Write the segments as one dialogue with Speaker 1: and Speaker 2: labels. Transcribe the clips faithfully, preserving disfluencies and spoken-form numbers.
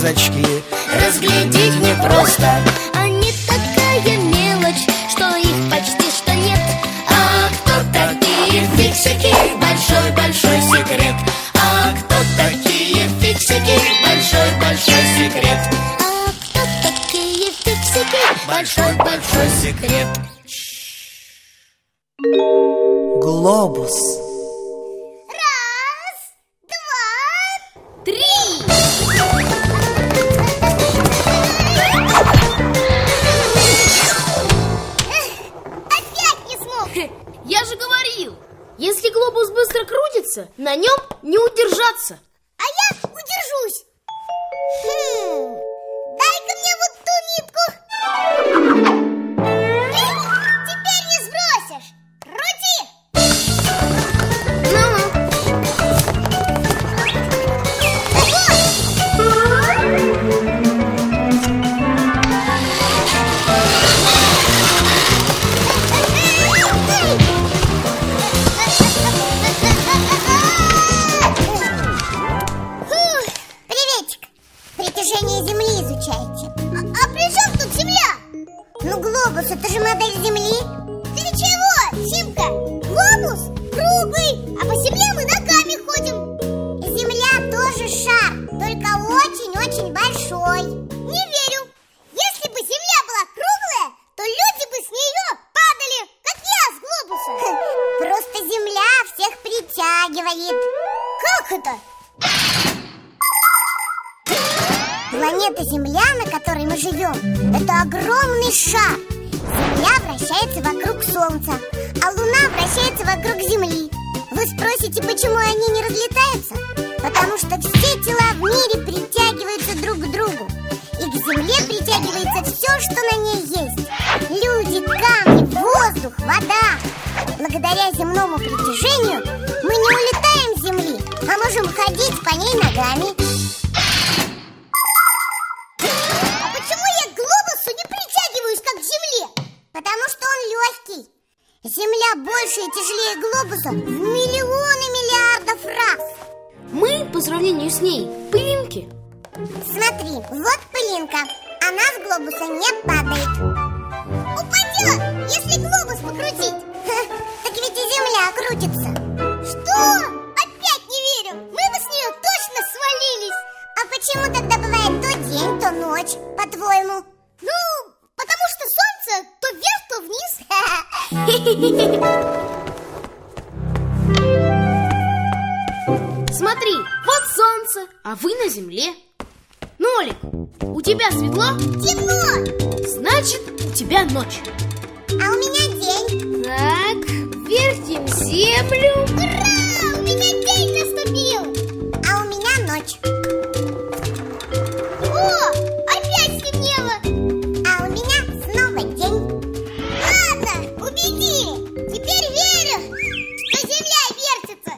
Speaker 1: звездочки разглядеть непросто.
Speaker 2: Они такая мелочь, что их почти что нет.
Speaker 1: А кто такие фиксики? Большой-большой секрет. А кто такие фиксики? Большой-большой секрет.
Speaker 2: А кто такие фиксики?
Speaker 1: Большой-большой секрет.
Speaker 3: Глобус.
Speaker 2: Раз, два, три. Опять не смог.
Speaker 4: Я же говорил, если глобус быстро крутится, на нем не удержаться.
Speaker 2: А я удержусь. Хм, дай-ка мне вот ту нитку. Теперь не сбросишь. Крути. Фух, приветик. Притяжение Земли изучаете. А, а при чем тут Земля? Ну, глобус, это же модель Земли. Ты чего, Симка? Глобус круглый, а по Земле мы ногами ходим. Земля тоже шар, только очень-очень большой. Не верю. Если бы Земля была круглая, то люди бы с нее падали, как я с глобуса. Просто Земля всех притягивает. Как это? Планета Земля, на которой мы живем, это огромный шар. Земля вращается вокруг Солнца, а Луна вращается вокруг Земли. Вы спросите, почему они не разлетаются? Потому что все тела в мире притягиваются друг к другу. И к Земле притягивается все, что на ней есть. Люди, камни, воздух, вода. Благодаря земному притяжению мы не улетаем с Земли, а можем ходить по ней ногами. А почему я к глобусу не притягиваюсь, как к Земле? Потому что он легкий. Земля больше и тяжелее глобуса в миллионы миллиардов раз.
Speaker 4: Мы, по сравнению с ней, пылинки.
Speaker 2: Смотри, вот пылинка. Она с глобуса не падает. Упадет, если глобус покрутить. Так ведь и Земля крутится. Что? Опять не верю. Мы бы с нее точно свалились. А почему тогда бывает то день, то ночь, по-твоему? Ну, потому что солнце то вверх, то вниз.
Speaker 4: Смотри, вот солнце, а вы на земле. Нолик, у тебя светло?
Speaker 2: Темно.
Speaker 4: Значит, у тебя ночь.
Speaker 2: А у меня день.
Speaker 4: Так, вертим землю.
Speaker 2: Ура! У меня день наступил. А у меня ночь. О, опять стемнело. А у меня снова день. Ладно, убеди. Теперь верю, что Земля вертится.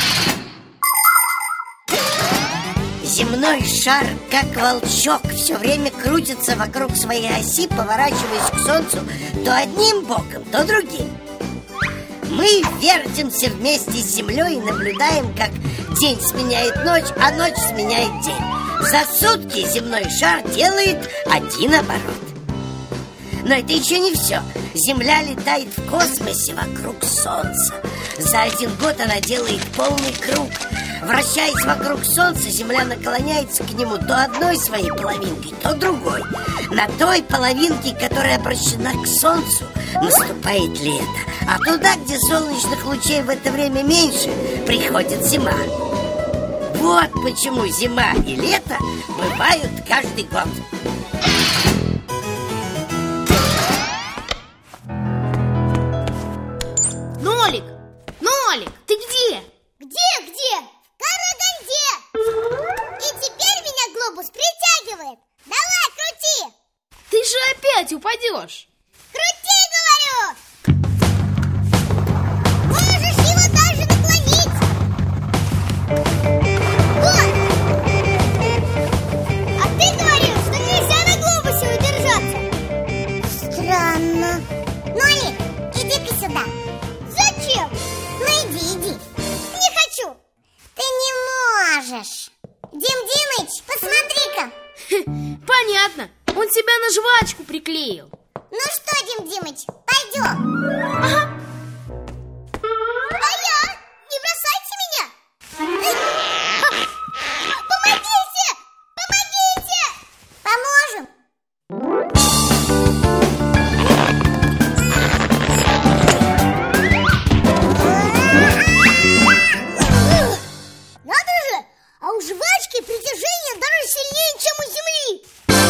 Speaker 5: Земной шар, как волчок, все время крутится вокруг своей оси, поворачиваясь к Солнцу то одним боком, то другим. Мы вертимся вместе с Землей и наблюдаем, как день сменяет ночь, а ночь сменяет день. За сутки земной шар делает один оборот. Но это еще не все. Земля летает в космосе вокруг Солнца. За один год она делает полный круг. Вращаясь вокруг Солнца, Земля наклоняется к нему то одной своей половинкой, то другой. На той половинке, которая обращена к Солнцу, наступает лето. А туда, где солнечных лучей в это время меньше, приходит зима. Вот почему зима и лето бывают каждый год.
Speaker 4: Нолик, Нолик, ты где?
Speaker 2: Где, где? В Караганде. И теперь меня глобус притягивает. Давай, крути.
Speaker 4: Ты же опять упадешь.
Speaker 2: Крути, говорю. Можешь его даже наклонить. Вот. А ты говорил, что нельзя на глобусе удержаться. Странно. Нолик, иди-ка сюда. Зачем? Ну иди, иди. Не хочу. Ты не можешь. Дим Димыч, посмотри-ка.
Speaker 4: Понятно, он себя на жвачку приклеил.
Speaker 2: Ну что, Дим Димыч, пойдем.
Speaker 4: Ага.
Speaker 2: А я? Не бросайте меня. Помогите! Помогите! Поможем. Надо же! А у жвачки притяжение даже сильнее, чем у Земли.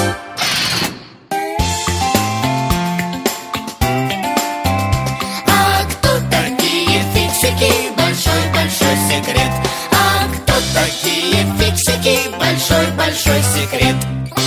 Speaker 1: А кто такие фиксики? Большой-большой секрет. А кто такие фиксики? Большой-большой секрет.